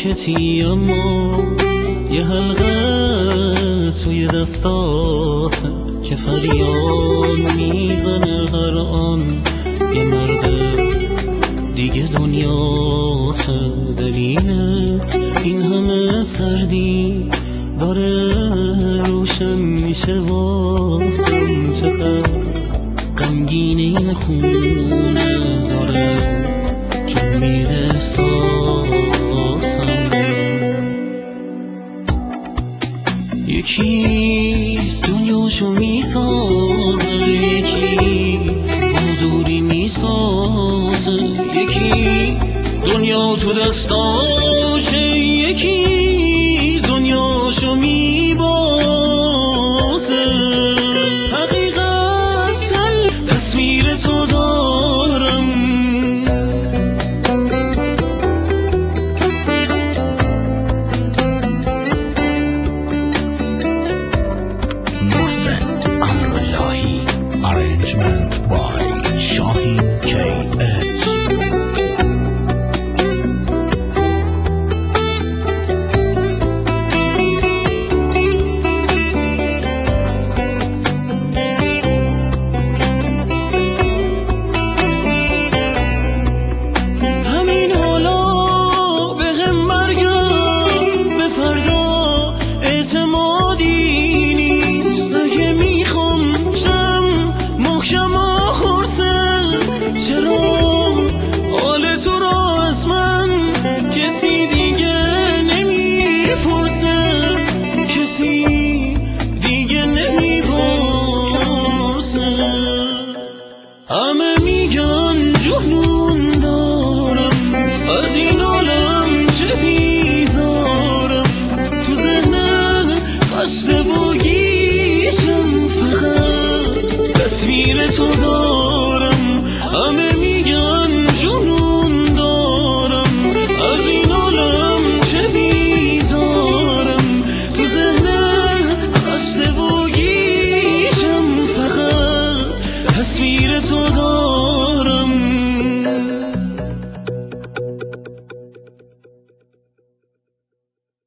ساکتی اما یه حلقه توی دستاته که فریاد میزنه هر آن یه مرد دیگه دنیاته. دلیل این همه سردی داره روشن میشه واسم، چقدر غمگینه این خونه داره جون میده احساسم. یکی دنیاشو میسازه، یکی بازوری میسازه، یکی دنیا تو دستاشه، یکی دنیاشو میسازه.